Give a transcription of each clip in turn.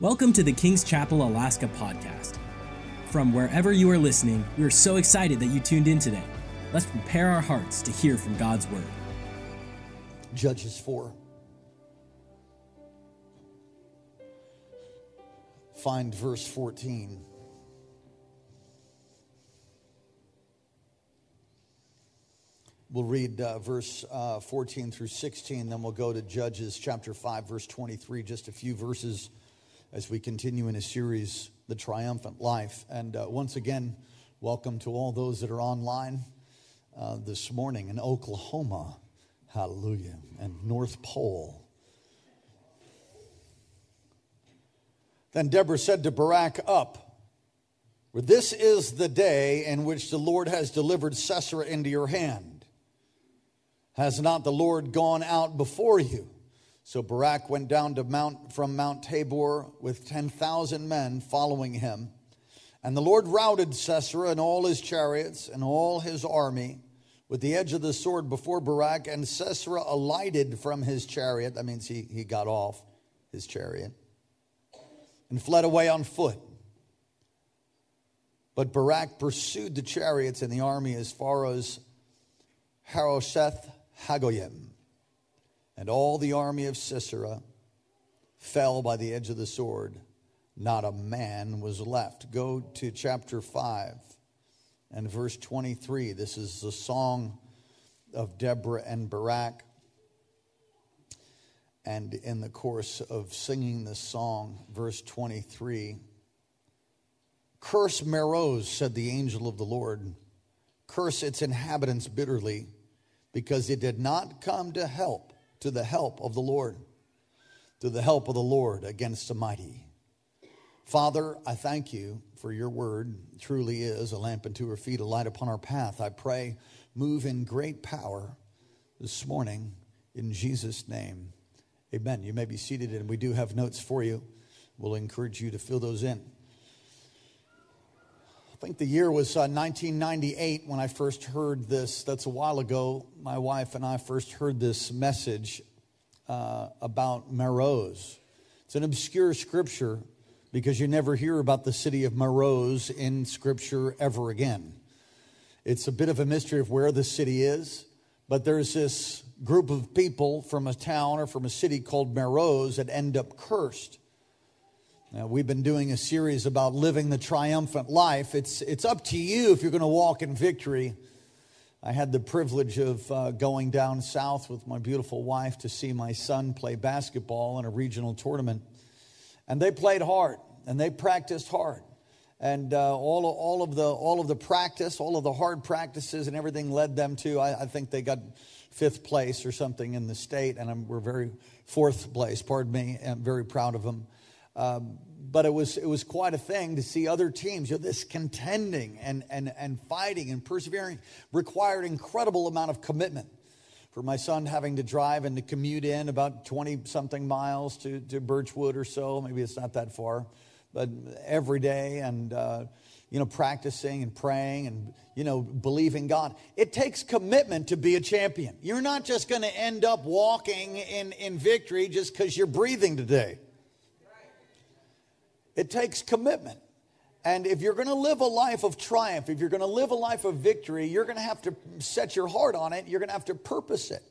Welcome to the Kings Chapel, Alaska podcast. From wherever you are listening, we are so excited that you tuned in today. Let's prepare our hearts to hear from God's Word. Judges 4. Find verse 14. We'll read verse 14 through 16, then we'll go to Judges chapter 5, verse 23, just a few verses as we continue in a series, The Triumphant Life. And once again, welcome to all those that are online this morning in Oklahoma, hallelujah, and North Pole. Then Deborah said to Barak, "Up, for this is the day in which the Lord has delivered Sisera into your hand. Has not the Lord gone out before you?" So Barak went down to from Mount Tabor with 10,000 men following him. And the Lord routed Sisera and all his chariots and all his army with the edge of the sword before Barak. And Sisera alighted from his chariot. That means he got off his chariot and fled away on foot. But Barak pursued the chariots and the army as far as Harosheth Hagoyim. And all the army of Sisera fell by the edge of the sword. Not a man was left. Go to chapter 5 and verse 23. This is the song of Deborah and Barak. And in the course of singing this song, verse 23, "Curse Meroz," said the angel of the Lord. "Curse its inhabitants bitterly, because it did not come to the help of the Lord, to the help of the Lord against the mighty." Father, I thank you for your word. It truly is a lamp unto our feet, a light upon our path. I pray, move in great power this morning in Jesus' name. Amen. You may be seated, and we do have notes for you. We'll encourage you to fill those in. I think the year was 1998 when I first heard this. That's a while ago. My wife and I first heard this message about Meroz. It's an obscure scripture because you never hear about the city of Meroz in scripture ever again. It's a bit of a mystery of where the city is, but there's this group of people from a town or from a city called Meroz that end up cursed. Now, we've been doing a series about living the triumphant life. It's up to you if you're going to walk in victory. I had the privilege of going down south with my beautiful wife to see my son play basketball in a regional tournament. And they played hard, and they practiced hard. And all of the practice, all of the hard practices and everything led them to, I think they got 5th place or something in the state. And we're very 4th place, pardon me. I'm very proud of them. But it was quite a thing to see other teams. This contending and fighting and persevering required incredible amount of commitment. For my son having to drive and to commute in about 20-something miles to Birchwood or so, maybe it's not that far, but every day and practicing and praying and believing God. It takes commitment to be a champion. You're not just going to end up walking in victory just because you're breathing today. It takes commitment. And if you're going to live a life of triumph, if you're going to live a life of victory, you're going to have to set your heart on it. You're going to have to purpose it.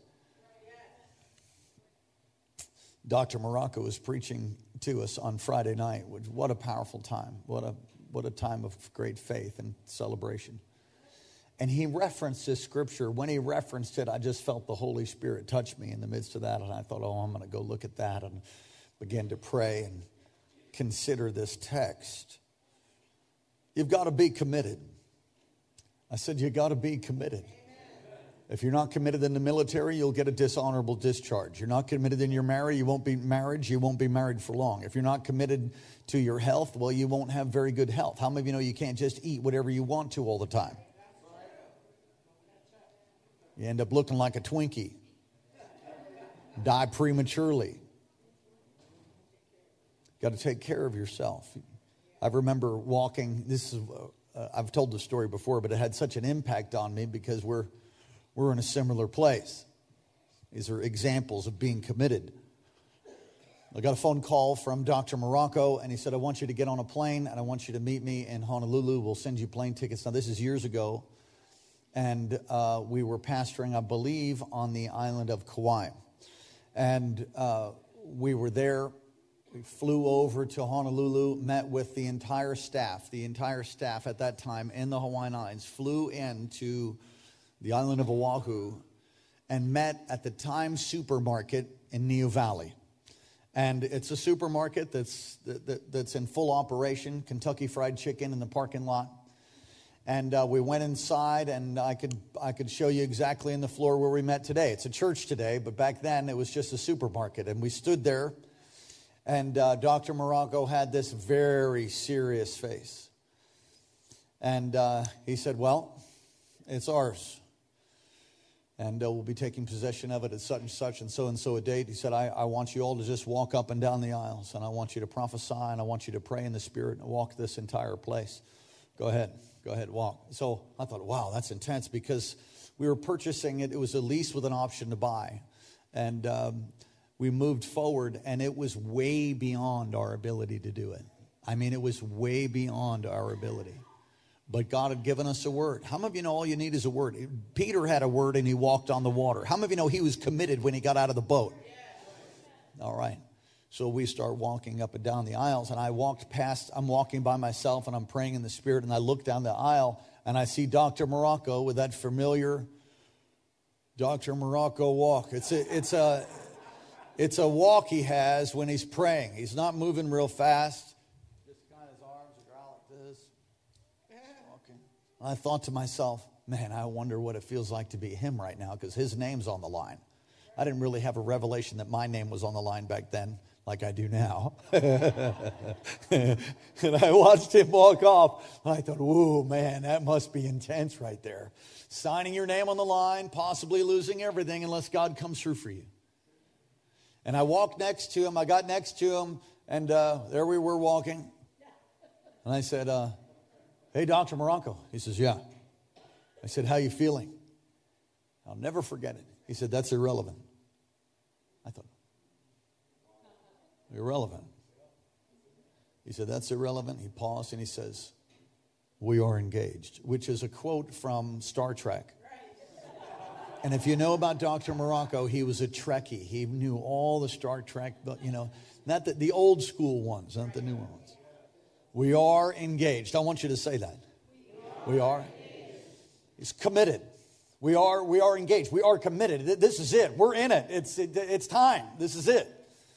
Dr. Morocco was preaching to us on Friday night. What a powerful time. What a time of great faith and celebration. And he referenced this scripture. When he referenced it, I just felt the Holy Spirit touch me in the midst of that. And I thought, I'm going to go look at that and begin to pray and consider this text. You've got to be committed. I said you got to be committed. If you're not committed in the military, you'll get a dishonorable discharge. You're not committed in your marriage, you won't be married. You won't be married for long. If you're not committed to your health, well, you won't have very good health. How many of you know you can't just eat whatever you want to all the time? You end up looking like a Twinkie. Die prematurely. Got to take care of yourself. I remember walking. I've told this story before, but it had such an impact on me because we're in a similar place. These are examples of being committed. I got a phone call from Dr. Morocco, and he said, I want you to get on a plane, and I want you to meet me in Honolulu. We'll send you plane tickets. Now, this is years ago, and we were pastoring, I believe, on the island of Kauai. And we were there. We flew over to Honolulu, met with the entire staff. The entire staff at that time in the Hawaiian Islands flew into the island of Oahu and met at the Times Supermarket in Niu Valley. And it's a supermarket that's in full operation, Kentucky Fried Chicken in the parking lot. And we went inside, and I could show you exactly in the floor where we met today. It's a church today, but back then it was just a supermarket. And we stood there, and Dr. Morocco had this very serious face. And he said, well, it's ours. And we'll be taking possession of it at such and so a date. He said, I want you all to just walk up and down the aisles, and I want you to prophesy, and I want you to pray in the Spirit and walk this entire place. Go ahead, walk. So I thought, wow, that's intense, because we were purchasing it. It was a lease with an option to buy. And we moved forward, and it was way beyond our ability to do it. I mean, it was way beyond our ability. But God had given us a word. How many of you know all you need is a word? Peter had a word, and he walked on the water. How many of you know he was committed when he got out of the boat? All right. So we start walking up and down the aisles, and I'm walking by myself, and I'm praying in the Spirit, and I look down the aisle, and I see Dr. Morocco with that familiar Dr. Morocco walk. It's a walk he has when he's praying. He's not moving real fast. I thought to myself, man, I wonder what it feels like to be him right now, because his name's on the line. I didn't really have a revelation that my name was on the line back then like I do now. And I watched him walk off. I thought, whoa, man, that must be intense right there. Signing your name on the line, possibly losing everything unless God comes through for you. And I walked next to him. I got next to him, and there we were walking. And I said, hey, Dr. Morocco. He says, yeah. I said, how you feeling? I'll never forget it. He said, that's irrelevant. I thought, irrelevant. He said, that's irrelevant. He paused and he says, we are engaged, which is a quote from Star Trek. And if you know about Dr. Morocco, he was a Trekkie. He knew all the Star Trek, but not the old school ones, not the new ones. We are engaged. I want you to say that. We are. He's committed. We are engaged. We are committed. This is it. We're in it. It's time. This is it.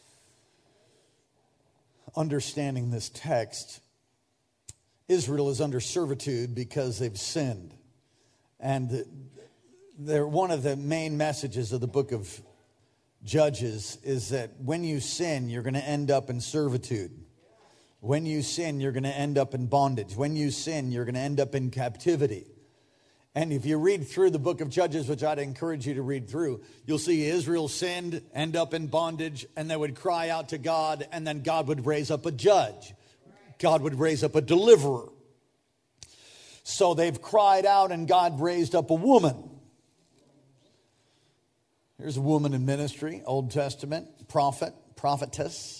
Understanding this text, Israel is under servitude because they've sinned. And one of the main messages of the book of Judges is that when you sin, you're going to end up in servitude. When you sin, you're going to end up in bondage. When you sin, you're going to end up in captivity. And if you read through the book of Judges, which I'd encourage you to read through, you'll see Israel sinned, end up in bondage, and they would cry out to God, and then God would raise up a judge. God would raise up a deliverer. So they've cried out, and God raised up a woman. Here's a woman in ministry, Old Testament, prophetess.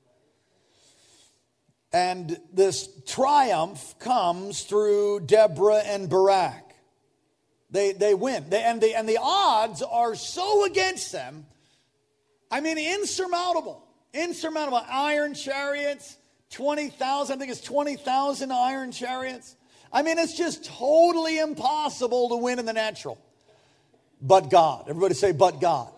And this triumph comes through Deborah and Barak. They win. And the odds are so against them. I mean, insurmountable. Insurmountable. Iron chariots, 20,000. I think it's 20,000 iron chariots. I mean, it's just totally impossible to win in the natural. But God. Everybody say, but God.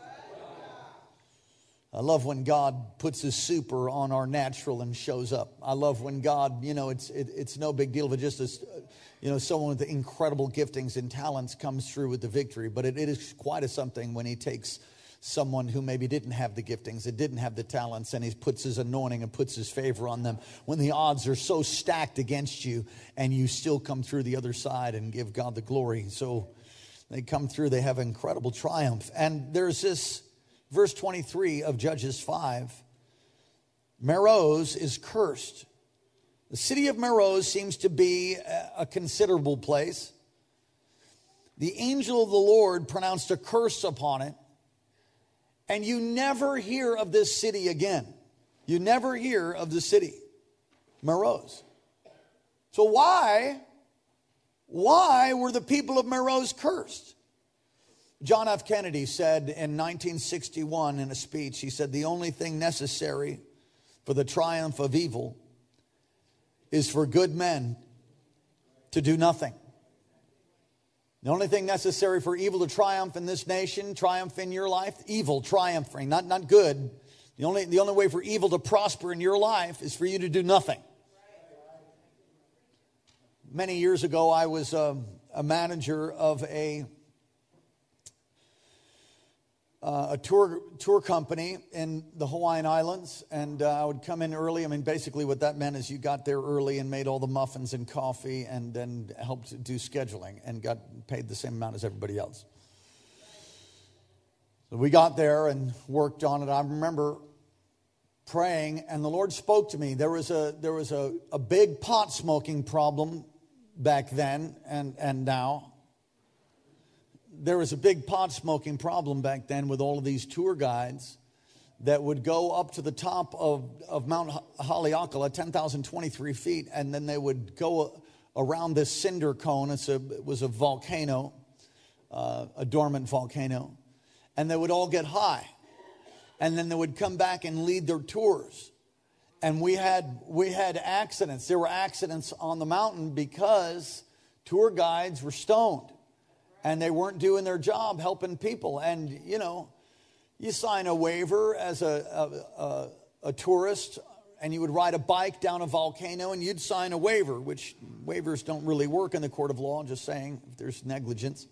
I love when God puts his super on our natural and shows up. I love when God, it's no big deal if it just is, someone with incredible giftings and talents comes through with the victory. But it is quite a something when he takes someone who maybe didn't have the giftings and didn't have the talents, and he puts his anointing and puts his favor on them when the odds are so stacked against you, and you still come through the other side and give God the glory. So they come through, they have incredible triumph. And there's this verse 23 of Judges 5, Meroz is cursed. The city of Meroz seems to be a considerable place. The angel of the Lord pronounced a curse upon it, and you never hear of this city again. You never hear of the city, Meroz. So why were the people of Meroz cursed? John F. Kennedy said in 1961 in a speech, he said, the only thing necessary for the triumph of evil is for good men to do nothing. The only thing necessary for evil to triumph in this nation, triumph in your life, evil triumphing, not good. The only way for evil to prosper in your life is for you to do nothing. Many years ago, I was a manager of a tour company in the Hawaiian Islands, and I would come in early. I mean, basically what that meant is you got there early and made all the muffins and coffee and then helped do scheduling and got paid the same amount as everybody else. So we got there and worked on it. I remember praying, and the Lord spoke to me. There was a big pot smoking problem back then and now. There was a big pot smoking problem back then with all of these tour guides that would go up to the top of Mount Haleakala, 10,023 feet, and then they would go around this cinder cone. It was a volcano, a dormant volcano, and they would all get high. And then they would come back and lead their tours. And we had accidents. There were accidents on the mountain because tour guides were stoned. And they weren't doing their job helping people. And, you sign a waiver as a tourist, and you would ride a bike down a volcano, and you'd sign a waiver, which waivers don't really work in the court of law, just saying, if there's negligence.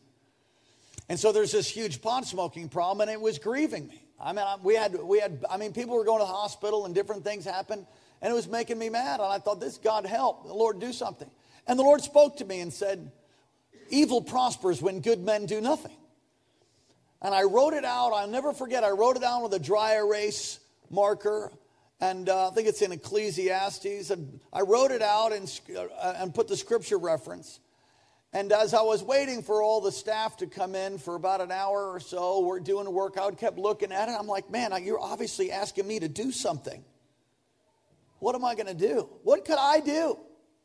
And so there's this huge pot smoking problem, and it was grieving me. I mean, people were going to the hospital, and different things happened, and it was making me mad. And I thought, this God help, the Lord do something. And the Lord spoke to me and said, evil prospers when good men do nothing. And I wrote it out. I'll never forget. I wrote it down with a dry erase marker. And I think it's in Ecclesiastes. And I wrote it out and put the scripture reference. And as I was waiting for all the staff to come in for about an hour or so, we're doing a workout, kept looking at it. I'm like, man, you're obviously asking me to do something. What am I going to do? What could I do?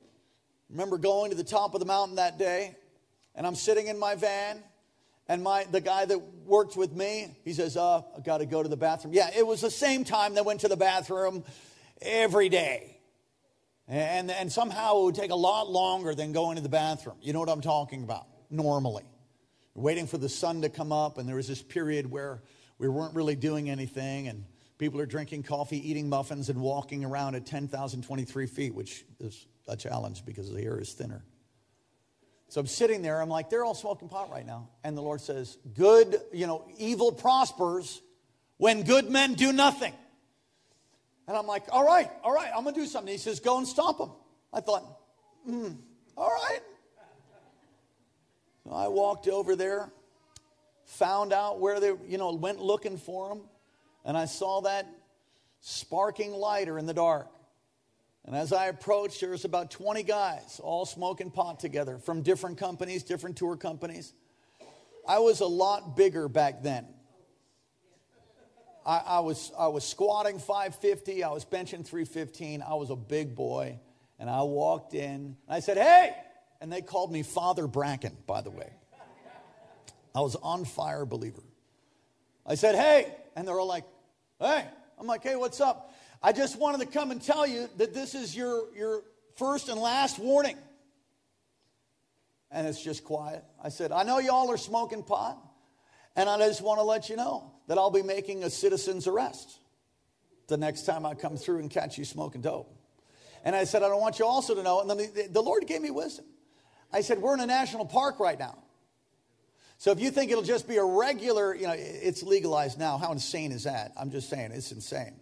I remember going to the top of the mountain that day. And I'm sitting in my van, and the guy that worked with me, he says, I got to go to the bathroom. Yeah, it was the same time they went to the bathroom every day. And somehow it would take a lot longer than going to the bathroom. You know what I'm talking about, normally. Waiting for the sun to come up, and there was this period where we weren't really doing anything, and people are drinking coffee, eating muffins, and walking around at 10,023 feet, which is a challenge because the air is thinner. So I'm sitting there, I'm like, they're all smoking pot right now. And the Lord says, evil prospers when good men do nothing. And I'm like, all right, I'm going to do something. He says, go and stop them. I thought, all right. So I walked over there, found out where they, went looking for them. And I saw that sparking lighter in the dark. And as I approached, there was about 20 guys all smoking pot together from different companies, different tour companies. I was a lot bigger back then. I was squatting 550. I was benching 315. I was a big boy. And I walked in. And I said, hey! And they called me Father Bracken, by the way. I was on fire believer. I said, hey! And they're all like, hey! I'm like, hey, what's up? I just wanted to come and tell you that this is your first and last warning. And it's just quiet. I said, I know y'all are smoking pot, and I just want to let you know that I'll be making a citizen's arrest the next time I come through and catch you smoking dope. And I said, I don't want you also to know, and then the Lord gave me wisdom. I said, we're in a national park right now. So if you think it'll just be a regular, it's legalized now. How insane is that? I'm just saying, it's insane.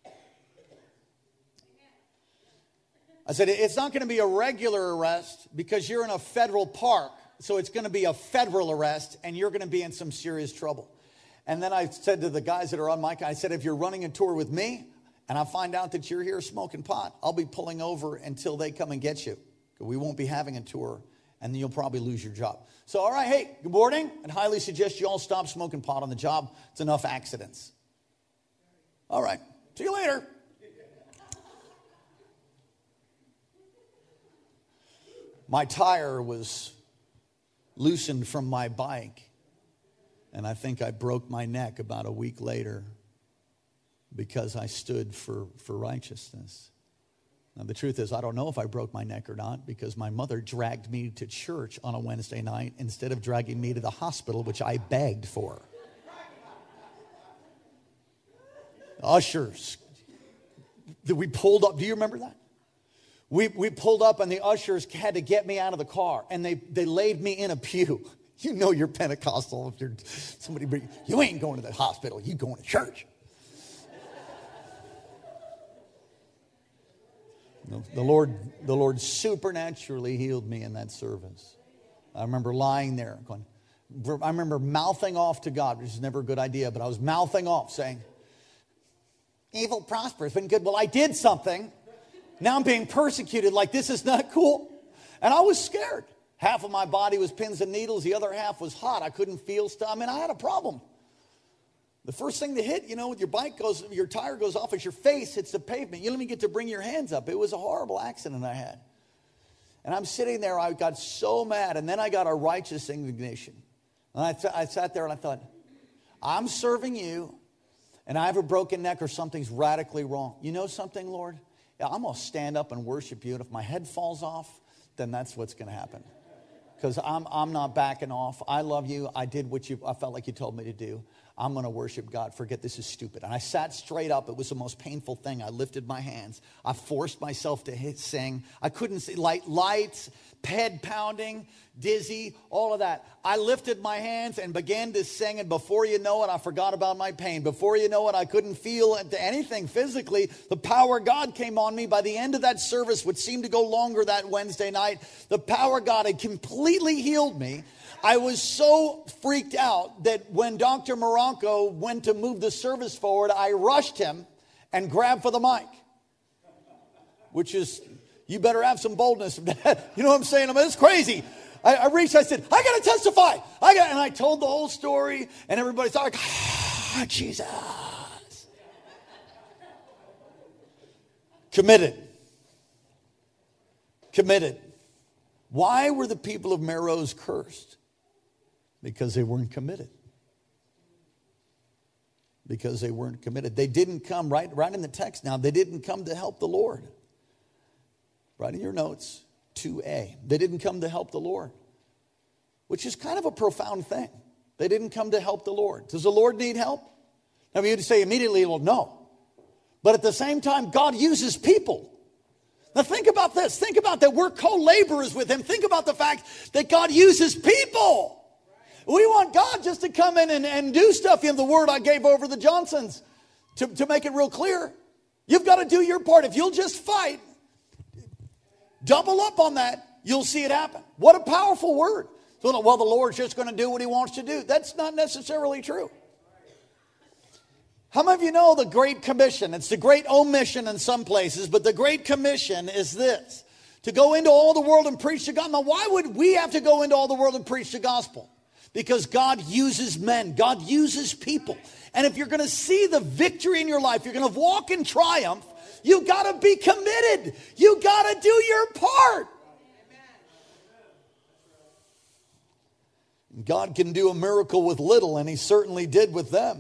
I said, it's not going to be a regular arrest because you're in a federal park. So it's going to be a federal arrest, and you're going to be in some serious trouble. And then I said to the guys that are on my, I said, if you're running a tour with me and I find out that you're here smoking pot, I'll be pulling over until they come and get you. We won't be having a tour, and then you'll probably lose your job. So, all right, hey, good morning. I'd highly suggest you all stop smoking pot on the job. It's enough accidents. All right, see you later. My tire was loosened from my bike, and I think I broke my neck about a week later because I stood for righteousness. Now, the truth is, I don't know if I broke my neck or not, because my mother dragged me to church on a Wednesday night instead of dragging me to the hospital, which I begged for. Ushers. We pulled up. Do you remember that? We pulled up, and the ushers had to get me out of the car, and they laid me in a pew. You know you're Pentecostal if you're somebody. You ain't going to the hospital. You going to church. The Lord supernaturally healed me in that service. I remember lying there going, I remember mouthing off to God, which is never a good idea, but I was mouthing off saying, evil prospers, been good. Well, I did something. Now I'm being persecuted, like this is not cool. And I was scared. Half of my body was pins and needles. The other half was hot. I couldn't feel stuff. I mean, I had a problem. The first thing to hit, your tire goes off as your face hits the pavement. You don't even get to bring your hands up. It was a horrible accident I had. And I'm sitting there, I got so mad, and then I got a righteous indignation. And I sat there and I thought, I'm serving you, and I have a broken neck or something's radically wrong. You know something, Lord? Yeah, I'm going to stand up and worship you, and if my head falls off, then that's what's going to happen. Because I'm not backing off. I love you. I did what I felt like you told me to do. I'm going to worship God. Forget this is stupid. And I sat straight up. It was the most painful thing. I lifted my hands. I forced myself to sing. I couldn't see lights, head pounding, dizzy, all of that. I lifted my hands and began to sing. And before you know it, I forgot about my pain. Before you know it, I couldn't feel anything physically. The power of God came on me. By the end of that service, which seemed to go longer that Wednesday night, the power of God had completely healed me. I was so freaked out that when Dr. Moronco went to move the service forward, I rushed him and grabbed for the mic. Which is, you better have some boldness. You know what I'm saying? I mean, it's crazy. I reached, I said, I got to testify. And I told the whole story, and everybody's like, Jesus. Committed. Why were the people of Meroz cursed? Because they weren't committed. Because they weren't committed. They didn't come, right in the text now, they didn't come to help the Lord. Write in your notes, 2a. They didn't come to help the Lord. Which is kind of a profound thing. They didn't come to help the Lord. Does the Lord need help? Now you'd say immediately, well, no. But at the same time, God uses people. Now think about this. Think about that. We're co-laborers with Him. Think about the fact that God uses people. We want God just to come in and do stuff in the word I gave over the Johnsons. To make it real clear, you've got to do your part. If you'll just fight, double up on that, you'll see it happen. What a powerful word. So, well, the Lord's just going to do what He wants to do. That's not necessarily true. How many of you know the Great Commission? It's the Great Omission in some places, but the Great Commission is this: to go into all the world and preach the gospel. Now, why would we have to go into all the world and preach the gospel? Because God uses men. God uses people. And if you're going to see the victory in your life, you're going to walk in triumph, you got to be committed. You got to do your part. God can do a miracle with little, and He certainly did with them.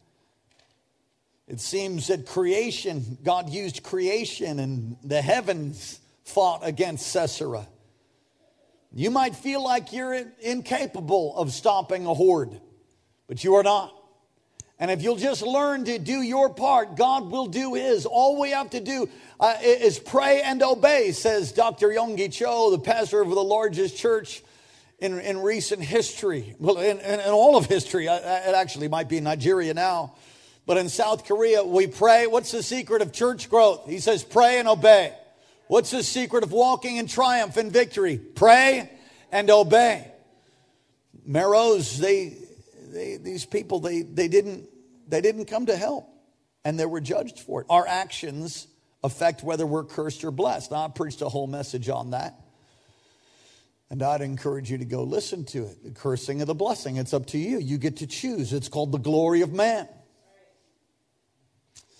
It seems that creation, God used creation, and the heavens fought against Sisera. You might feel like you're incapable of stopping a horde, but you are not. And if you'll just learn to do your part, God will do His. All we have to do is pray and obey, says Dr. Yonggi Cho, the pastor of the largest church in recent history. Well, in all of history. It actually might be in Nigeria now. But in South Korea, we pray. What's the secret of church growth? He says, pray and obey. What's the secret of walking in triumph and victory? Pray and obey. Meroz, these people, they didn't come to help, and they were judged for it. Our actions affect whether we're cursed or blessed. Now, I preached a whole message on that, and I'd encourage you to go listen to it. The cursing or the blessing, it's up to you. You get to choose. It's called the glory of man.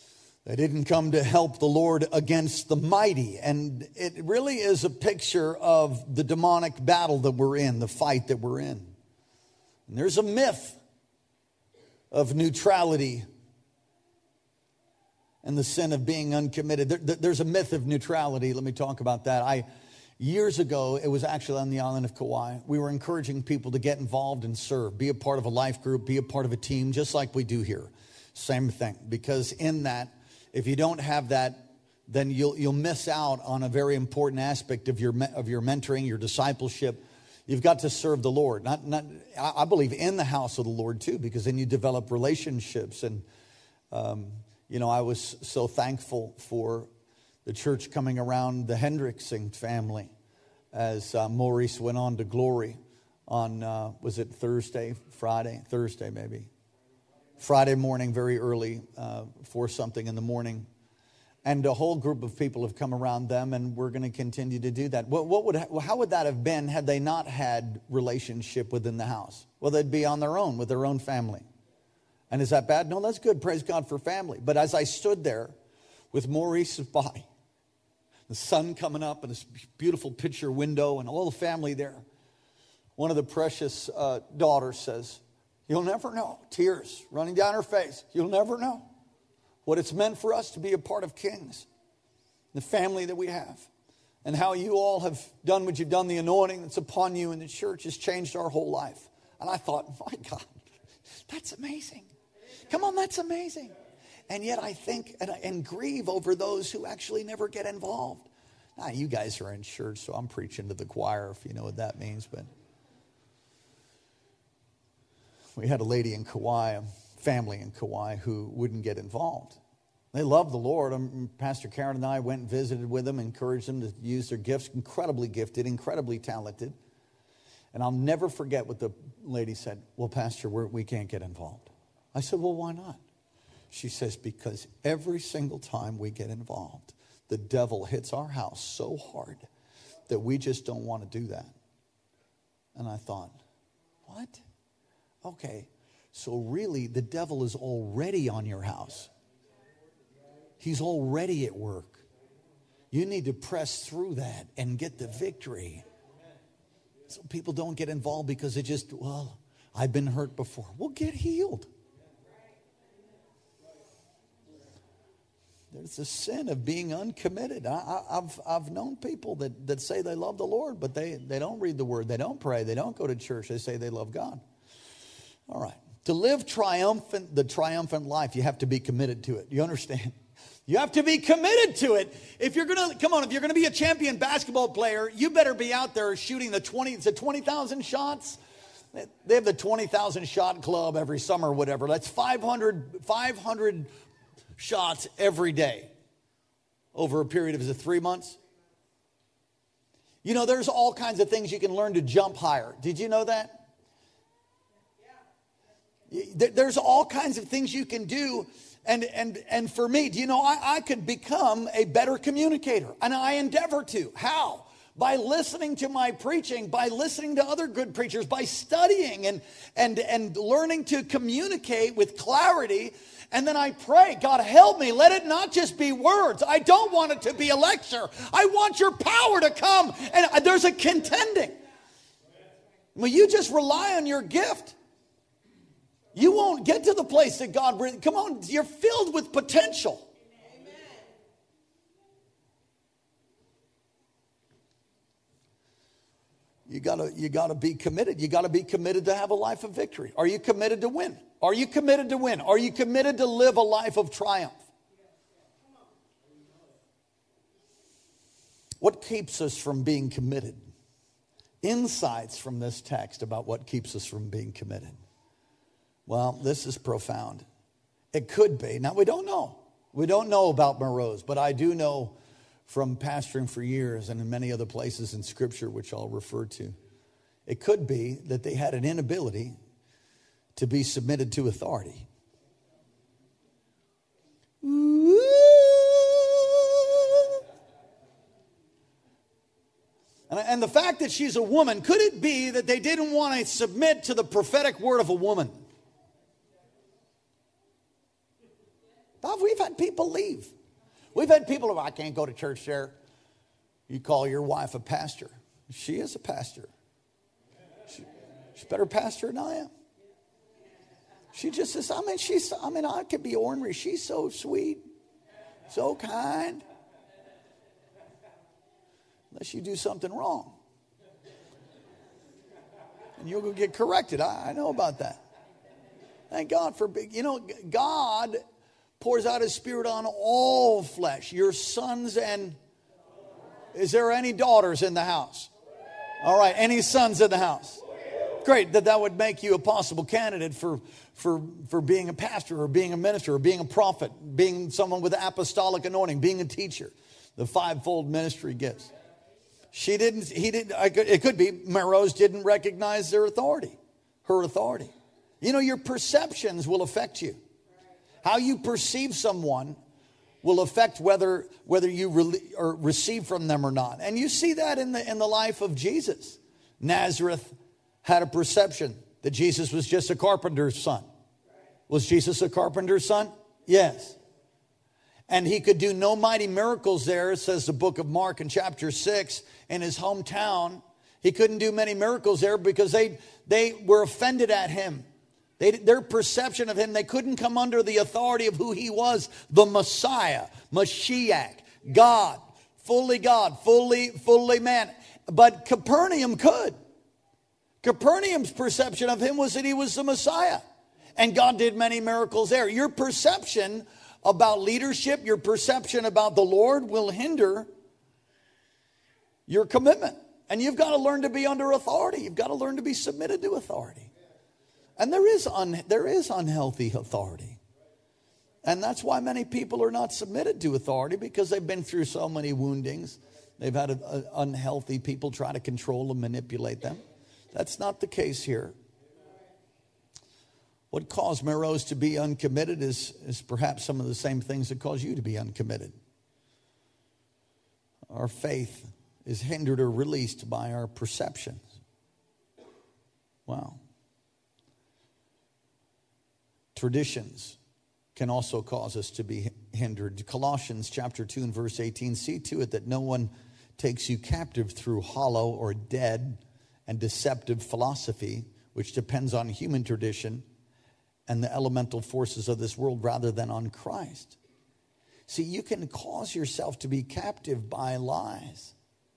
They didn't come to help the Lord against the mighty. And it really is a picture of the demonic battle that we're in, the fight that we're in. And there's a myth of neutrality and the sin of being uncommitted. There's a myth of neutrality. Let me talk about that. Years ago, it was actually on the island of Kauai. We were encouraging people to get involved and serve, be a part of a life group, be a part of a team, just like we do here. Same thing. Because in that, if you don't have that, then you'll miss out on a very important aspect of your mentoring, your discipleship. You've got to serve the Lord. I believe in the house of the Lord too, because then you develop relationships. And I was so thankful for the church coming around the Hendricksing family as Maurice went on to glory on, was it Thursday maybe? Friday morning, very early, 4-something in the morning. And a whole group of people have come around them, and we're going to continue to do that. How would that have been had they not had relationship within the house? Well, they'd be on their own with their own family. And is that bad? No, that's good. Praise God for family. But as I stood there with Maurice's body, the sun coming up and this beautiful picture window and all the family there, one of the precious daughters says, "You'll never know," tears running down her face, "you'll never know what it's meant for us to be a part of Kings, the family that we have, and how you all have done what you've done. The anointing that's upon you in the church has changed our whole life." And I thought, my God, that's amazing. Come on, that's amazing. And yet I think and grieve over those who actually never get involved. Now, you guys are in church, so I'm preaching to the choir, if you know what that means. But we had a lady in Kauai, a family in Kauai, who wouldn't get involved. They loved the Lord. Pastor Karen and I went and visited with them, encouraged them to use their gifts. Incredibly gifted, incredibly talented. And I'll never forget what the lady said. "Well, Pastor, we can't get involved." I said, "Well, why not?" She says, "Because every single time we get involved, the devil hits our house so hard that we just don't want to do that." And I thought, what? Okay, so really the devil is already on your house. He's already at work. You need to press through that and get the victory. So people don't get involved because they just, well, I've been hurt before. Well, get healed. There's a sin of being uncommitted. I've known people that say they love the Lord, but they don't read the Word. They don't pray. They don't go to church. They say they love God. All right. To live the triumphant life, you have to be committed to it. You understand? You have to be committed to it. If you're going to be a champion basketball player, you better be out there shooting the 20,000 shots. They have the 20,000 shot club every summer or whatever. That's 500 shots every day over a period of, is it 3 months? You know, there's all kinds of things you can learn to jump higher. Did you know that? There's all kinds of things you can do. And for me, do you know, I could become a better communicator. And I endeavor to. How? By listening to my preaching, by listening to other good preachers, by studying and learning to communicate with clarity. And then I pray, God, help me. Let it not just be words. I don't want it to be a lecture. I want your power to come. And there's a contending. Well, you just rely on your gift. You won't get to the place that God, come on, you're filled with potential. Amen. You gotta be committed. You gotta be committed to have a life of victory. Are you committed to win? Are you committed to win? Are you committed to live a life of triumph? What keeps us from being committed? Insights from this text about what keeps us from being committed. Well, this is profound. It could be. Now, we don't know. We don't know about Meroz, but I do know from pastoring for years and in many other places in Scripture, which I'll refer to, it could be that they had an inability to be submitted to authority. And the fact that she's a woman, could it be that they didn't want to submit to the prophetic word of a woman? We've had people leave. We've had people who, I can't go to church there. You call your wife a pastor. She is a pastor. She's a better pastor than I am. She just says, I could be ornery. She's so sweet, so kind. Unless you do something wrong. And you'll go get corrected. I know about that. Thank God for, God pours out his Spirit on all flesh. Your sons and, is there any daughters in the house? All right, any sons in the house? Great, that would make you a possible candidate for being a pastor or being a minister or being a prophet, being someone with apostolic anointing, being a teacher. The fivefold ministry gifts. It could be Merose didn't recognize her authority. Your perceptions will affect you. How you perceive someone will affect whether you receive from them or not. And you see that in the life of Jesus. Nazareth had a perception that Jesus was just a carpenter's son. Was Jesus a carpenter's son? Yes. And he could do no mighty miracles there, says the book of Mark in chapter 6, in his hometown. He couldn't do many miracles there because they were offended at him. Their perception of him, they couldn't come under the authority of who he was, the Messiah, Mashiach, God, fully man. But Capernaum could. Capernaum's perception of him was that he was the Messiah. And God did many miracles there. Your perception about leadership, your perception about the Lord will hinder your commitment. And you've got to learn to be under authority. You've got to learn to be submitted to authority. And there is unhealthy authority. And that's why many people are not submitted to authority, because they've been through so many woundings. They've had unhealthy people try to control and manipulate them. That's not the case here. What caused Merose to be uncommitted is perhaps some of the same things that cause you to be uncommitted. Our faith is hindered or released by our perceptions. Wow. Traditions can also cause us to be hindered. Colossians chapter 2 and verse 18, see to it that no one takes you captive through hollow or dead and deceptive philosophy, which depends on human tradition and the elemental forces of this world rather than on Christ. See, you can cause yourself to be captive by lies.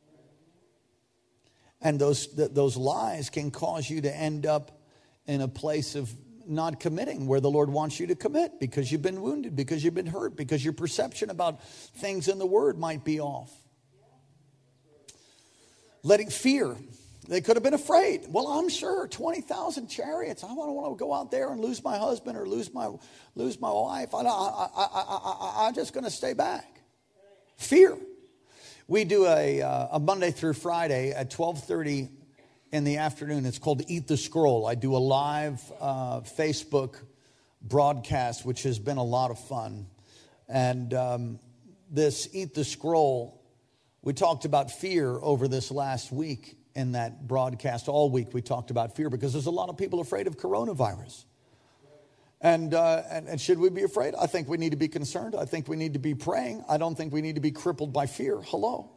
And those lies can cause you to end up in a place of not committing where the Lord wants you to commit, because you've been wounded, because you've been hurt, because your perception about things in the Word might be off. Letting fear. They could have been afraid. Well, I'm sure 20,000 chariots. I don't want to go out there and lose my husband or lose my wife. I'm just going to stay back. Fear. We do a Monday through Friday at 12:30 in the afternoon. It's called Eat the Scroll. I do a live Facebook broadcast, which has been a lot of fun. And this Eat the Scroll, we talked about fear over this last week. In that broadcast all week, we talked about fear, because there's a lot of people afraid of coronavirus. And should we be afraid? I think we need to be concerned. I think we need to be praying. I don't think we need to be crippled by fear. Hello.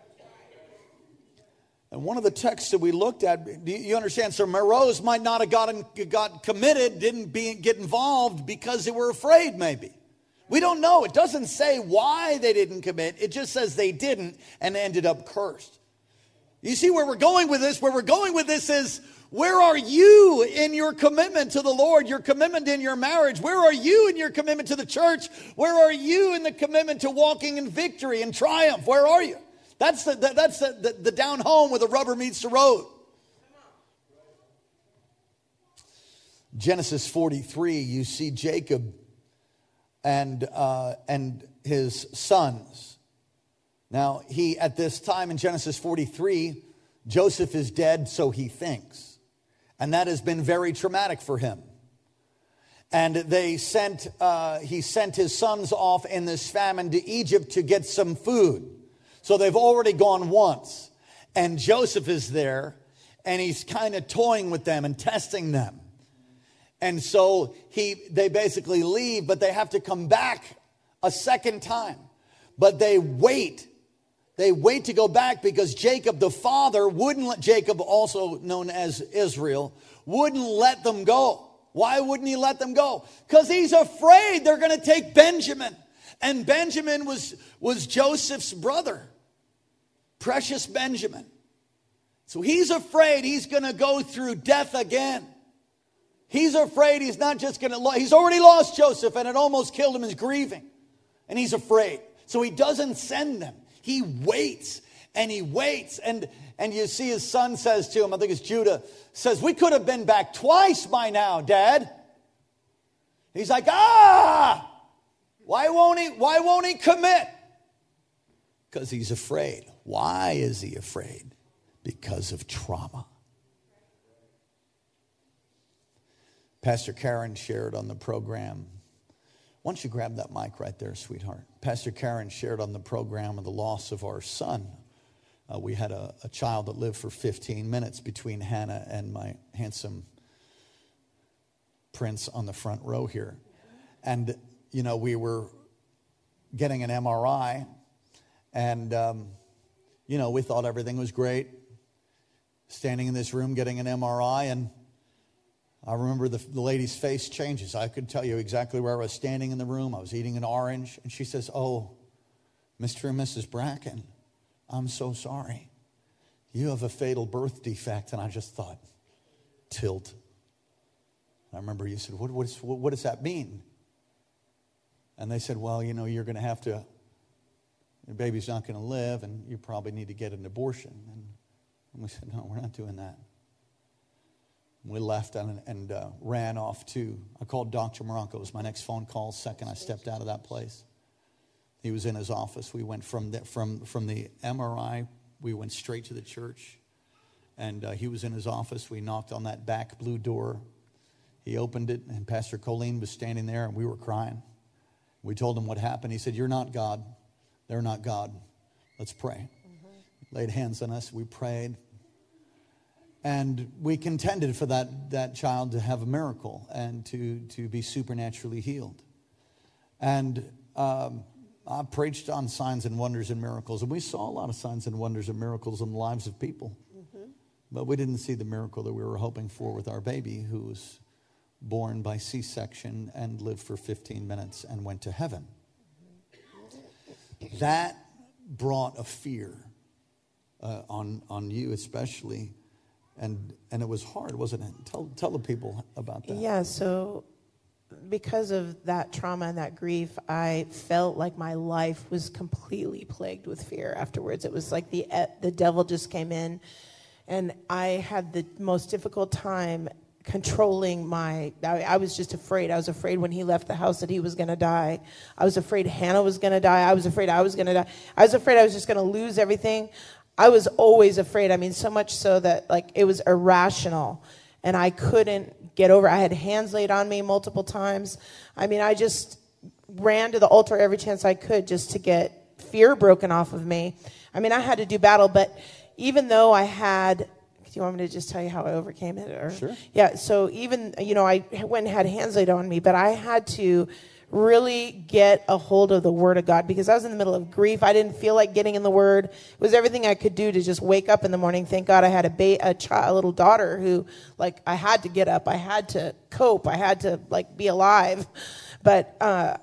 And one of the texts that we looked at, do you understand? So Merose might not have got committed, didn't get involved because they were afraid maybe. We don't know. It doesn't say why they didn't commit. It just says they didn't and ended up cursed. You see where we're going with this? Where we're going with this is, where are you in your commitment to the Lord, your commitment in your marriage? Where are you in your commitment to the church? Where are you in the commitment to walking in victory and triumph? Where are you? That's the down home where the rubber meets the road. Genesis 43, you see Jacob and his sons. Now, at this time in Genesis 43, Joseph is dead, so he thinks. And that has been very traumatic for him. And he sent his sons off in this famine to Egypt to get some food. So they've already gone once. And Joseph is there, and he's kind of toying with them and testing them. And so they basically leave, but they have to come back a second time. But they wait. They wait to go back because Jacob, the father, wouldn't let, Jacob, also known as Israel, wouldn't let them go. Why wouldn't he let them go? Because he's afraid they're going to take Benjamin. And Benjamin was Joseph's brother. Precious Benjamin. So he's afraid he's going to go through death again. He's afraid he's not just going to, he's already lost Joseph and it almost killed him. He's grieving. And he's afraid. So he doesn't send them. He waits and he waits. And you see his son says to him, I think it's Judah, says, we could have been back twice by now, Dad. He's like, why won't he commit? Because he's afraid. Why is he afraid? Because of trauma. Pastor Karen shared on the program. Why don't you grab that mic right there, sweetheart? Pastor Karen shared on the program of the loss of our son. We had a child that lived for 15 minutes between Hannah and my handsome prince on the front row here. And, we were getting an MRI. And, we thought everything was great. Standing in this room getting an MRI. And I remember the lady's face changes. I could tell you exactly where I was standing in the room. I was eating an orange. And she says, oh, Mr. and Mrs. Bracken, I'm so sorry. You have a fatal birth defect. And I just thought, tilt. I remember you said, what does that mean? And they said, well, you're going to have to, your baby's not going to live, and you probably need to get an abortion. And we said, no, we're not doing that. We left and ran off to, I called Dr. Morocco. It was my next phone call, second I stepped out of that place. He was in his office. We went from the MRI, we went straight to the church. And he was in his office. We knocked on that back blue door. He opened it, and Pastor Colleen was standing there, and we were crying. We told him what happened. He said, you're not God. They're not God. Let's pray. Mm-hmm. Laid hands on us. We prayed. And we contended for that child to have a miracle and to be supernaturally healed. And I preached on signs and wonders and miracles. And we saw a lot of signs and wonders and miracles in the lives of people. Mm-hmm. But we didn't see the miracle that we were hoping for with our baby, who was born by C-section and lived for 15 minutes and went to heaven. That brought a fear on you especially. And it was hard, wasn't it? Tell the people about that. Yeah, so because of that trauma and that grief, I felt like my life was completely plagued with fear afterwards. It was like the devil just came in, and I had the most difficult time controlling I was just afraid. I was afraid when he left the house that he was going to die. I was afraid Hannah was going to die. I was afraid I was going to die. I was afraid I was just going to lose everything. I was always afraid. I mean, so much so that it was irrational, and I couldn't get over it. I had hands laid on me multiple times. I mean, I just ran to the altar every chance I could just to get fear broken off of me. I mean, I had to do battle, but even though I had... Do you want me to just tell you how I overcame it? Or? Sure. Yeah, so even, I went and had hands laid on me, but I had to really get a hold of the Word of God because I was in the middle of grief. I didn't feel like getting in the Word. It was everything I could do to just wake up in the morning. Thank God I had a little daughter who, I had to get up. I had to cope. I had to, be alive. But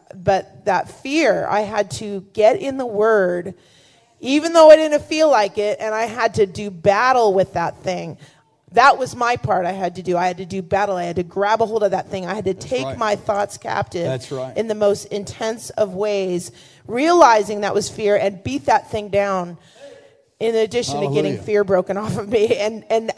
that fear, I had to get in the Word, even though I didn't feel like it, and I had to do battle with that thing. That was my part I had to do. I had to do battle. I had to grab a hold of that thing. I had to take my thoughts captive in the most intense of ways, realizing that was fear, and beat that thing down in addition to getting fear broken off of me. And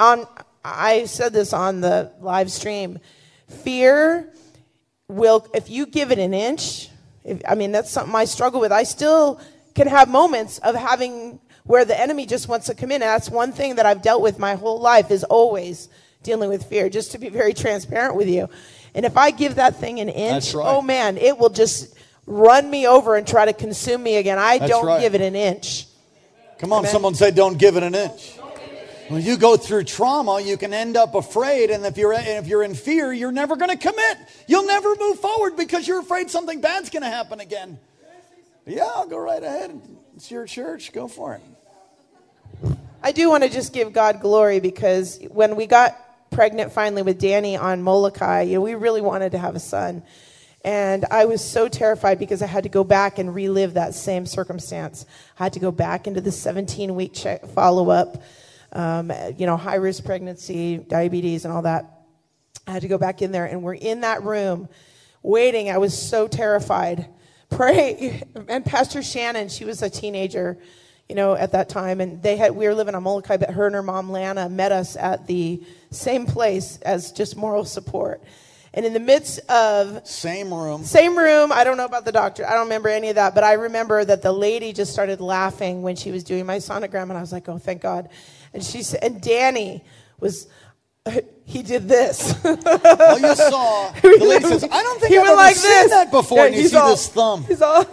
I said this on the live stream, fear will, if you give it an inch, that's something I struggle with. I still can have moments of having where the enemy just wants to come in. And that's one thing that I've dealt with my whole life, is always dealing with fear, just to be very transparent with you. And if I give that thing an inch, oh man, it will just run me over and try to consume me again. I don't give it an inch. Come on, amen. Someone say, don't give it an inch. When you go through trauma, you can end up afraid. And if you're in fear, you're never going to commit. You'll never move forward because you're afraid something bad's going to happen again. Yeah, I'll go right ahead. It's your church. Go for it. I do want to just give God glory, because when we got pregnant finally with Danny on Molokai, we really wanted to have a son. And I was so terrified because I had to go back and relive that same circumstance. I had to go back into the 17-week follow-up, high-risk pregnancy, diabetes, and all that. I had to go back in there, and we're in that room waiting. I was so terrified. Pray. And Pastor Shannon, she was a teenager, at that time, and we were living on Molokai, but her and her mom, Lana, met us at the same place as just moral support. And in the midst of... Same room. I don't know about the doctor. I don't remember any of that, but I remember that the lady just started laughing when she was doing my sonogram, and I was like, oh, thank God. And she said, and Danny was... He did this. Well, you saw, the lady says, I don't think I've ever seen that before. Yeah, and you see this thumb. He's all...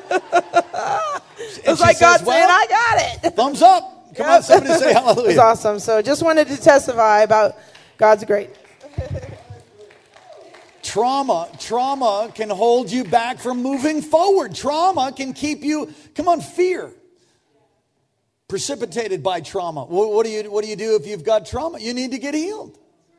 It was like God saying, I got it. Thumbs up. Come on, somebody say hallelujah. It was awesome. So just wanted to testify about God's great. Trauma can hold you back from moving forward. Trauma can keep you, fear. Precipitated by trauma. What do you do if you've got trauma? You need to get healed.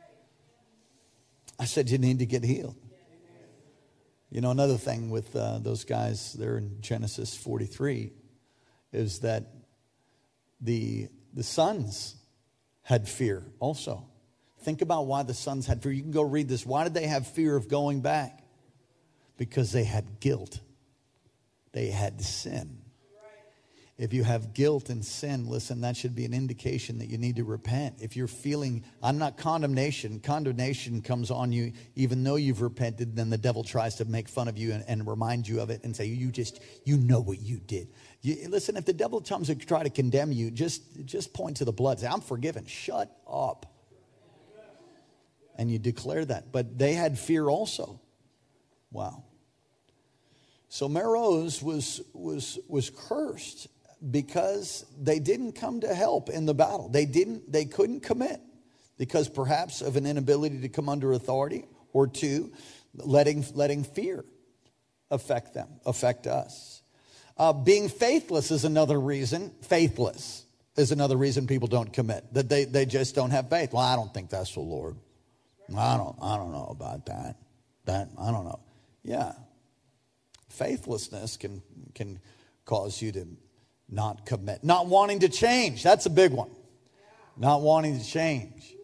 I said you need to get healed. Another thing with those guys there in Genesis 43 is that the sons had fear also. Think about why the sons had fear. You can go read this. Why did they have fear of going back? Because they had guilt. They had sin. If you have guilt and sin, listen, that should be an indication that you need to repent. If you're feeling, I'm not condemnation. Condemnation comes on you even though you've repented. Then the devil tries to make fun of you and remind you of it and say, you know what you did. Listen, if the devil comes to try to condemn you, just point to the blood. Say, I'm forgiven. Shut up. And you declare that. But they had fear also. Wow. So Meroz was cursed because they didn't come to help in the battle. They couldn't commit because perhaps of an inability to come under authority, or two, letting fear affect us. Being faithless is another reason. Faithless is another reason people don't commit. That they just don't have faith. Well, I don't think that's the Lord. I don't know about that. I don't know. Yeah. Faithlessness can cause you to not commit. Not wanting to change. That's a big one. Not wanting to change.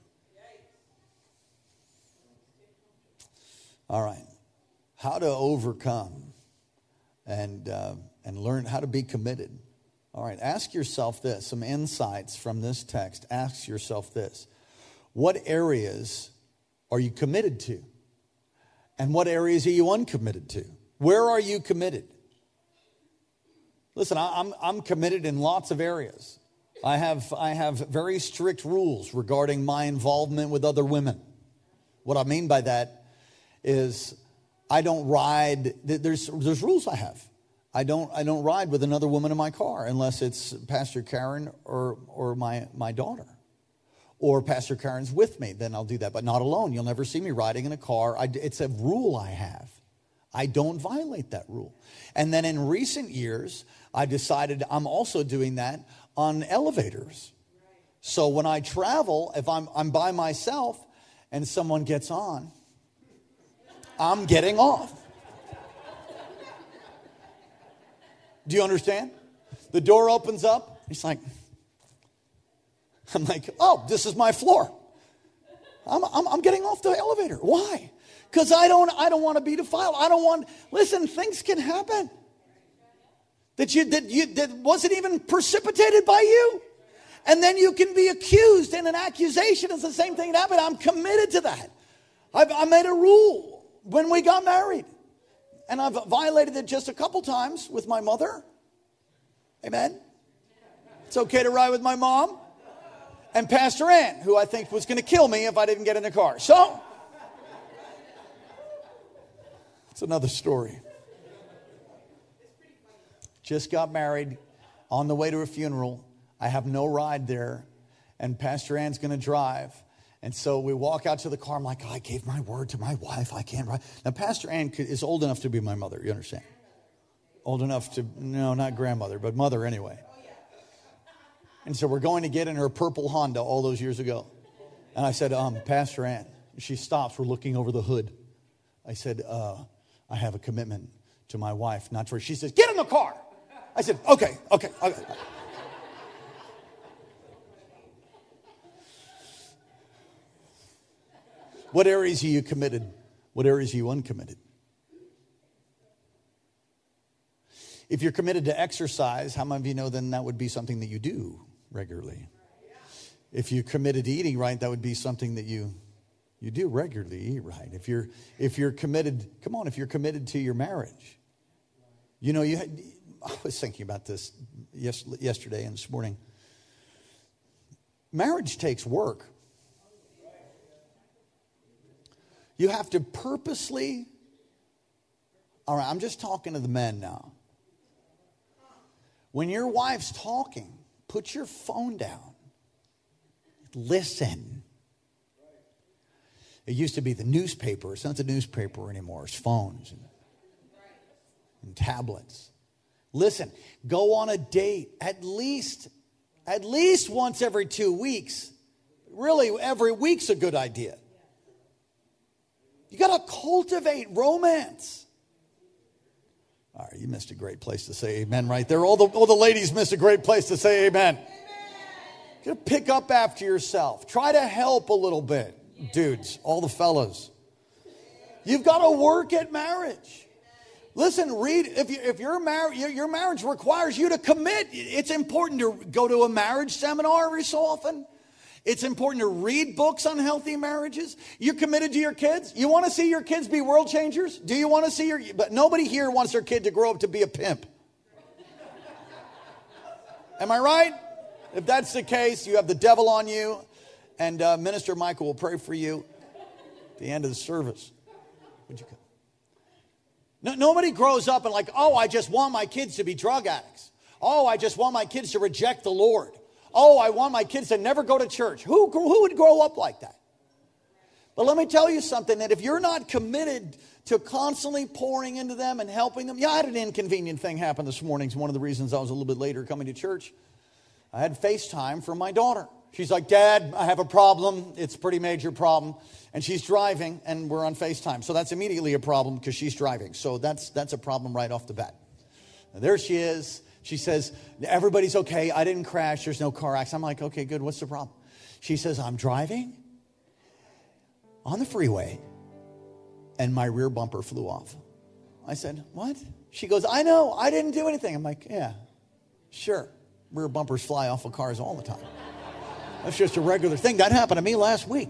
All right. How to overcome and learn how to be committed. All right. Ask yourself this. Some insights from this text. Ask yourself this. What areas are you committed to? And what areas are you uncommitted to? Where are you committed? Listen, I'm committed in lots of areas. I have very strict rules regarding my involvement with other women. What I mean by that is I don't ride. There's rules I have. I don't ride with another woman in my car unless it's Pastor Karen or my daughter. Or Pastor Karen's with me, then I'll do that. But not alone. You'll never see me riding in a car. It's a rule I have. I don't violate that rule. And then in recent years, I decided I'm also doing that on elevators. So when I travel, if I'm by myself and someone gets on, I'm getting off. Do you understand? The door opens up. It's like, I'm like, oh, this is my floor. I'm getting off the elevator. Why? Because I don't want to be defiled. Listen, things can happen that wasn't even precipitated by you. And then you can be accused, and an accusation is the same thing that happened. I'm committed to that. I made a rule when we got married. And I've violated it just a couple times with my mother. Amen. It's okay to ride with my mom. And Pastor Ann, who I think was going to kill me if I didn't get in the car. So, it's another story. Just got married, on the way to a funeral. I have no ride there, and Pastor Ann's going to drive. And so we walk out to the car. I'm like, I gave my word to my wife. I can't ride. Now, Pastor Ann is old enough to be my mother. You understand? Old enough to, no, not grandmother, but mother anyway. And so we're going to get in her purple Honda all those years ago. And I said, Pastor Ann. She stops. We're looking over the hood. I said, I have a commitment to my wife, not to her. She says, get in the car. I said, okay. What areas are you committed? What areas are you uncommitted? If you're committed to exercise, how many of you know then that would be something that you do regularly? If you're committed to eating right, that would be something that you do regularly, eat right. If you're committed, come on, if you're committed to your marriage. You know, I was thinking about this yesterday and this morning. Marriage takes work. You have to purposely, all right, I'm just talking to the men now. When your wife's talking, put your phone down. Listen. It used to be the newspaper. It's not the newspaper anymore. It's phones and tablets. Listen, go on a date at least once every 2 weeks. Really, every week's a good idea. You got to cultivate romance. All right, you missed a great place to say amen right there. All the ladies missed a great place to say amen. You got to pick up after yourself. Try to help a little bit. Dudes, all the fellas. You've got to work at marriage. Listen, read, if you're married, your marriage requires you to commit. It's important to go to a marriage seminar every so often. It's important to read books on healthy marriages. You're committed to your kids. You want to see your kids be world changers? Do you want to see but nobody here wants their kid to grow up to be a pimp. Am I right? If that's the case, you have the devil on you. And Minister Michael will pray for you at the end of the service. Would you come? No, nobody grows up and like, oh, I just want my kids to be drug addicts. Oh, I just want my kids to reject the Lord. Oh, I want my kids to never go to church. Who would grow up like that? But let me tell you something, that if you're not committed to constantly pouring into them and helping them. Yeah, I had an inconvenient thing happen this morning. It's one of the reasons I was a little bit later coming to church. I had FaceTime from my daughter. She's like, Dad, I have a problem. It's a pretty major problem. And she's driving, and we're on FaceTime. So that's immediately a problem because she's driving. So that's a problem right off the bat. And there she is. She says, everybody's okay. I didn't crash. There's no car accident. I'm like, okay, good. What's the problem? She says, I'm driving on the freeway, and my rear bumper flew off. I said, what? She goes, I know. I didn't do anything. I'm like, yeah, sure. Rear bumpers fly off of cars all the time. That's just a regular thing. That happened to me last week.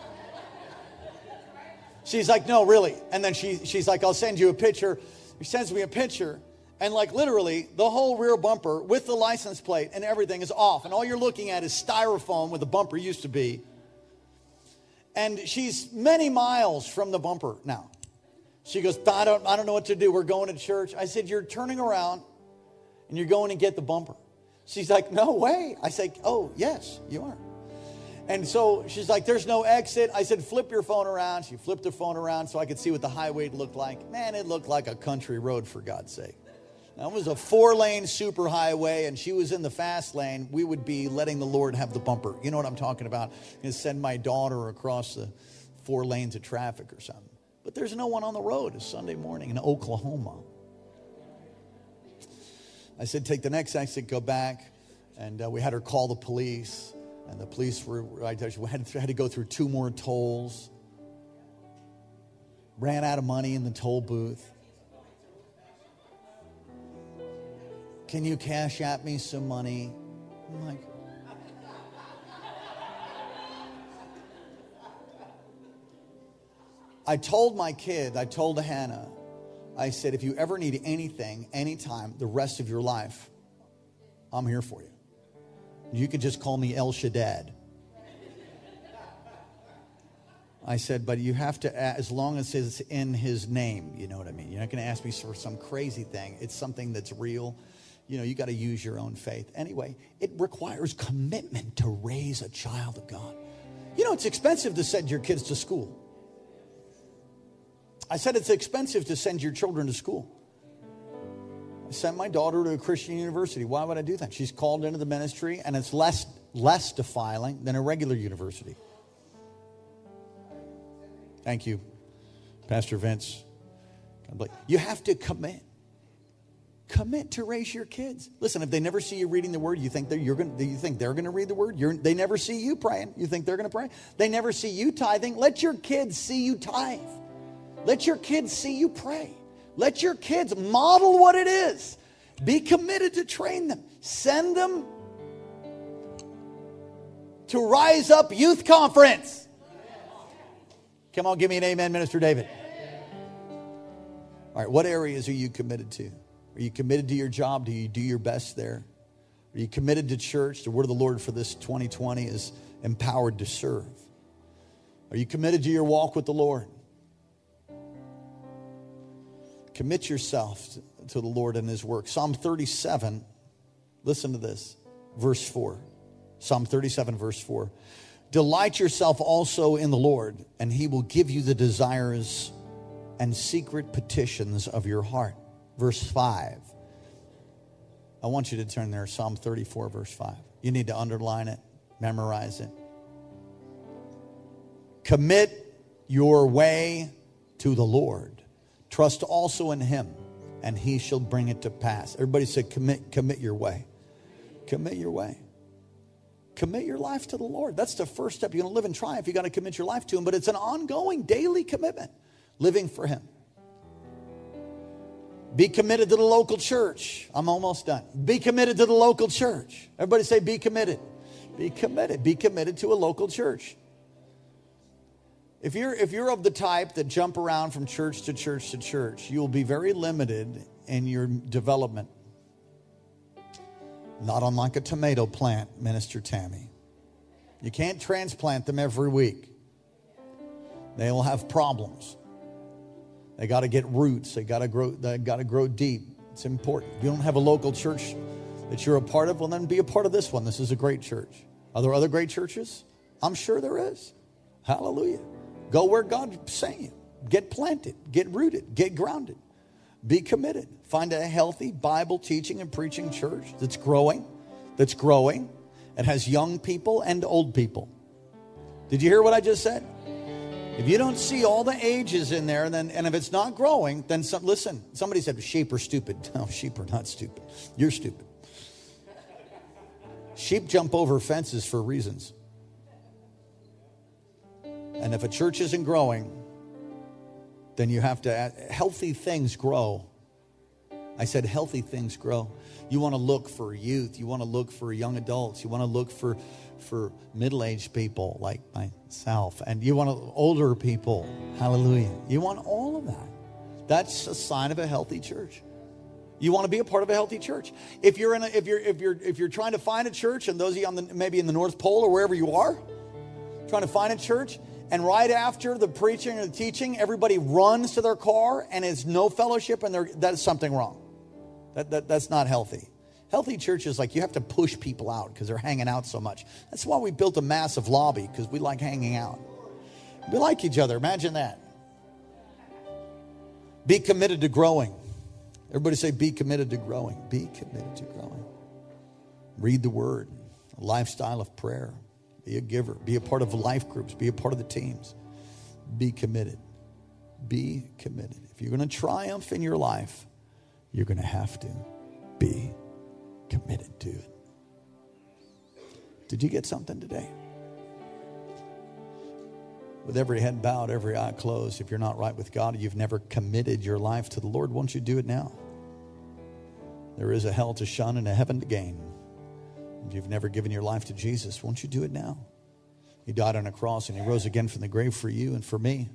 She's like, no, really. And then she's like, I'll send you a picture. She sends me a picture. And like literally, the whole rear bumper with the license plate and everything is off. And all you're looking at is styrofoam where the bumper used to be. And she's many miles from the bumper now. She goes, I don't know what to do. We're going to church. I said, you're turning around and you're going to get the bumper. She's like, no way. I said, oh, yes, you are. And so she's like, there's no exit. I said, flip your phone around. She flipped her phone around so I could see what the highway looked like. Man, it looked like a country road, for God's sake. Now, it was a 4-lane super highway, and she was in the fast lane. We would be letting the Lord have the bumper. You know what I'm talking about? And send my daughter across the 4 lanes of traffic or something. But there's no one on the road. It's Sunday morning in Oklahoma. I said, take the next exit, go back. And we had her call the police. And the police were right there. We had to go through 2 more tolls. Ran out of money in the toll booth. Can you cash at me some money? I'm like, I told Hannah, I said, if you ever need anything, anytime, the rest of your life, I'm here for you. You could just call me El Shaddad. I said, but you have to, as long as it's in his name, you know what I mean? You're not going to ask me for some crazy thing. It's something that's real. You know, you got to use your own faith. Anyway, it requires commitment to raise a child of God. You know, it's expensive to send your kids to school. I said it's expensive to send your children to school. I sent my daughter to a Christian university. Why would I do that? She's called into the ministry, and it's less defiling than a regular university. Thank you, Pastor Vince. You have to commit. Commit to raise your kids. Listen, if they never see you reading the Word, you think they're going to read the Word? They never see you praying. You think they're going to pray? They never see you tithing. Let your kids see you tithe. Let your kids see you pray. Let your kids model what it is. Be committed to train them. Send them to Rise Up Youth Conference. Come on, give me an amen, Minister David. All right, what areas are you committed to? Are you committed to your job? Do you do your best there? Are you committed to church? The word of the Lord for this 2020 is empowered to serve. Are you committed to your walk with the Lord? Commit yourself to the Lord and His work. Psalm 37, listen to this, verse 4. Psalm 37, verse 4. Delight yourself also in the Lord, and He will give you the desires and secret petitions of your heart. Verse 5. I want you to turn there, Psalm 34, verse 5. You need to underline it, memorize it. Commit your way to the Lord. Trust also in Him, and He shall bring it to pass. Everybody say, commit your way. Commit your way. Commit your life to the Lord. That's the first step. You're going to live in triumph. You've got to commit your life to Him, but it's an ongoing daily commitment, living for Him. Be committed to the local church. I'm almost done. Be committed to the local church. Everybody say, be committed. Be committed. Be committed to a local church. If you're of the type that jump around from church to church to church, you will be very limited in your development. Not unlike a tomato plant, Minister Tammy. You can't transplant them every week. They will have problems. They got to get roots. They got to grow deep. It's important. If you don't have a local church that you're a part of, well, then be a part of this one. This is a great church. Are there other great churches? I'm sure there is. Hallelujah. Go where God's saying you. Get planted. Get rooted. Get grounded. Be committed. Find a healthy Bible teaching and preaching church that's growing, and has young people and old people. Did you hear what I just said? If you don't see all the ages in there, and if it's not growing, then listen. Somebody said sheep are stupid. No, sheep are not stupid. You're stupid. Sheep jump over fences for reasons. And if a church isn't growing, then you have to, healthy things grow. I said healthy things grow. You want to look for youth. You want to look for young adults. You want to look for middle-aged people like myself. And you want older people. Hallelujah. You want all of that. That's a sign of a healthy church. You want to be a part of a healthy church. If you're trying to find a church, and those of you maybe in the North Pole or wherever you are, trying to find a church, and right after the preaching or the teaching, everybody runs to their car and there's no fellowship, and that's something wrong. That's not healthy. Healthy church is like you have to push people out because they're hanging out so much. That's why we built a massive lobby, because we like hanging out. We like each other. Imagine that. Be committed to growing. Everybody say, be committed to growing. Be committed to growing. Read the Word. A lifestyle of prayer. Be a giver. Be a part of life groups. Be a part of the teams. Be committed. Be committed. If you're going to triumph in your life, you're going to have to be committed to it. Did you get something today? With every head bowed, every eye closed, if you're not right with God, you've never committed your life to the Lord, won't you do it now? There is a hell to shun and a heaven to gain. If you've never given your life to Jesus, won't you do it now? He died on a cross and He rose again from the grave for you and for me.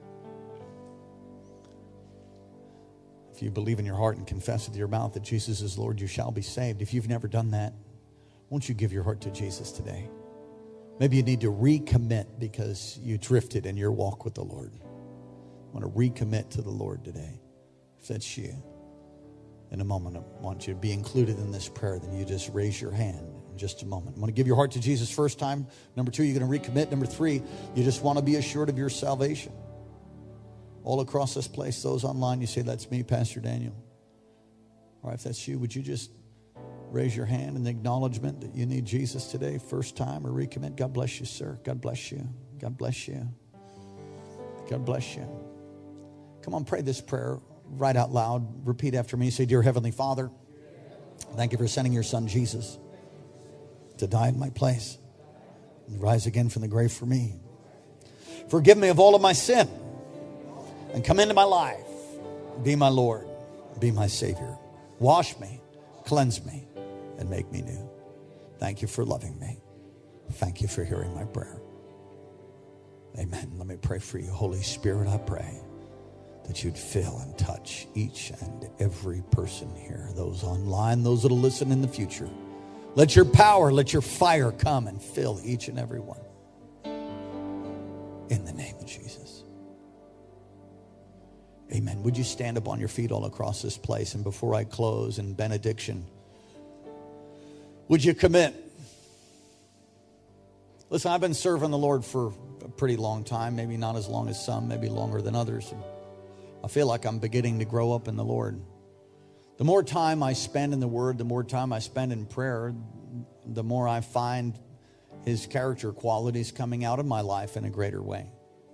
If you believe in your heart and confess with your mouth that Jesus is Lord, you shall be saved. If you've never done that, won't you give your heart to Jesus today? Maybe you need to recommit because you drifted in your walk with the Lord. I want to recommit to the Lord today. If that's you, in a moment I want you to be included in this prayer. Then you just raise your hand in just a moment. I'm going to give your heart to Jesus first time. Number 2, you're going to recommit. Number 3, you just want to be assured of your salvation. All across this place, those online, you say, that's me, Pastor Daniel. All right, if that's you, would you just raise your hand in acknowledgement that you need Jesus today, first time, or recommit? God bless you, sir. God bless you. God bless you. God bless you. Come on, pray this prayer right out loud. Repeat after me. Say, Dear Heavenly Father, thank you for sending your son Jesus to die in my place and rise again from the grave for me. Forgive me of all of my sin and come into my life. Be my Lord. Be my Savior. Wash me, cleanse me, and make me new. Thank you for loving me. Thank you for hearing my prayer. Amen. Let me pray for you. Holy Spirit, I pray that you'd fill and touch each and every person here, those online, those that'll listen in the future. Let your power, let your fire come and fill each and every one. In the name of Jesus. Amen. Would you stand up on your feet all across this place? And before I close in benediction, would you commit? Listen, I've been serving the Lord for a pretty long time, maybe not as long as some, maybe longer than others. I feel like I'm beginning to grow up in the Lord. The more time I spend in the Word, the more time I spend in prayer, the more I find His character qualities coming out of my life in a greater way.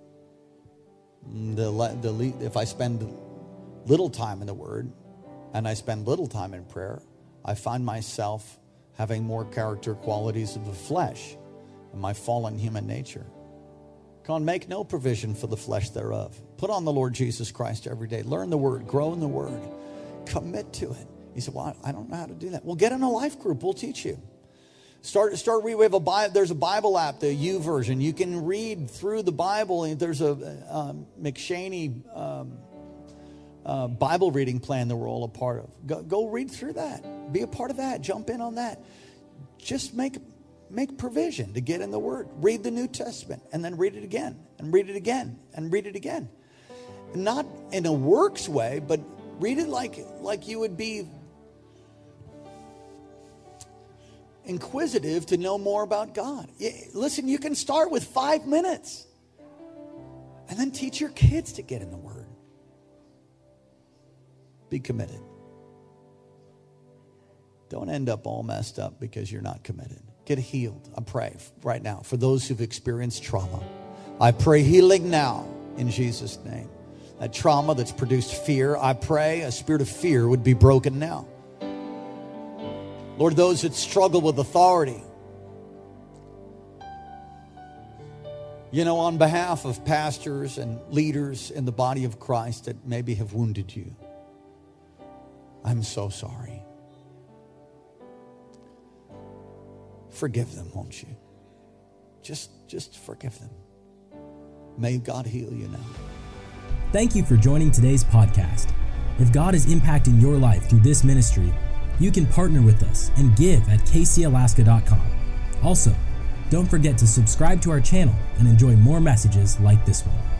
If I spend little time in the Word and I spend little time in prayer, I find myself having more character qualities of the flesh and my fallen human nature. Come on, make no provision for the flesh thereof. Put on the Lord Jesus Christ every day. Learn the Word. Grow in the Word. Commit to it. You say, well, I don't know how to do that. Well, get in a life group. We'll teach you. We have there's a Bible app, the U version. You can read through the Bible. There's a McShaney Bible reading plan that we're all a part of. Go read through that. Be a part of that. Jump in on that. Just make provision to get in the Word. Read the New Testament and then read it again and read it again and read it again. Not in a works way, but read it like you would be inquisitive to know more about God. Listen, you can start with 5 minutes and then teach your kids to get in the Word. Be committed. Don't end up all messed up because you're not committed. Get healed. I pray right now for those who've experienced trauma. I pray healing now in Jesus' name. That trauma that's produced fear, I pray a spirit of fear would be broken now. Lord, those that struggle with authority, on behalf of pastors and leaders in the body of Christ that maybe have wounded you, I'm so sorry. Forgive them, won't you? Just forgive them. May God heal you now. Thank you for joining today's podcast. If God is impacting your life through this ministry, you can partner with us and give at kcalaska.com. Also, don't forget to subscribe to our channel and enjoy more messages like this one.